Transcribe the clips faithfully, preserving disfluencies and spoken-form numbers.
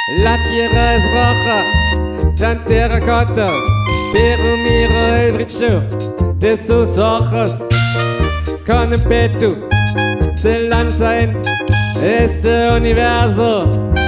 La tierra es roja, tan terracota, pero miro el brillo de sus ojos. Con impetu se lanza en este universo.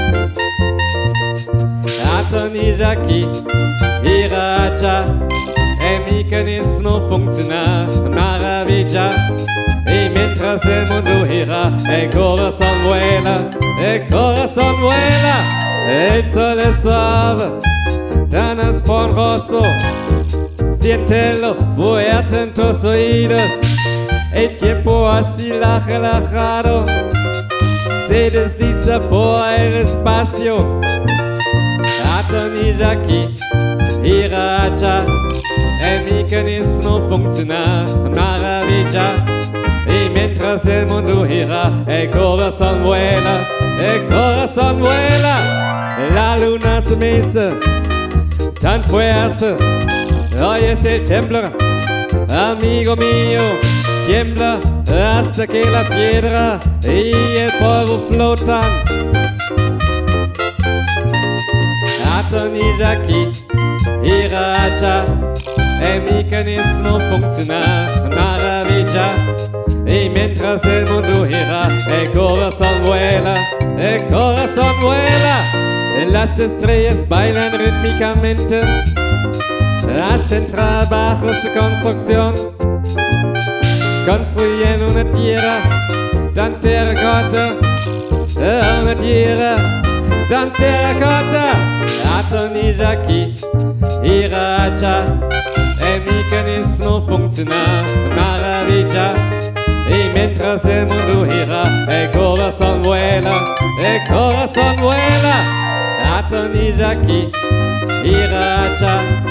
Atonijaki, Iracha, el mecanismo funciona maravilla. Y mientras el mundo gira, el corazón vuela, el corazón vuela. El sol es suave, tan esponjoso. Siéntelo fuerte en tus oídos. El tiempo así relajado se desliza por el espacio. Atonijaki, Iracha, el mecanismo funciona maravilla. Y mientras el mundo gira, el corazón vuela, el corazón vuela. La luna se mece tan fuerte, oyes el temblor, amigo mío. Tiembla hasta que la piedra y el polvo flotan. Atonijaki, Iracha, el mecanismo funciona maravilla. Y mientras el mundo gira, el corazón vuela, el corazón vuela. Las estrellas bailan rítmicamente, hacen trabajos de construcción. Construyen una tierra tan terracota, una tierra tan terracota. Atonijaki, Iracha, el mecanismo funciona maravilla. Y mientras el mundo gira, el corazón vuela, el corazón vuela. Atonijaki, Iracha.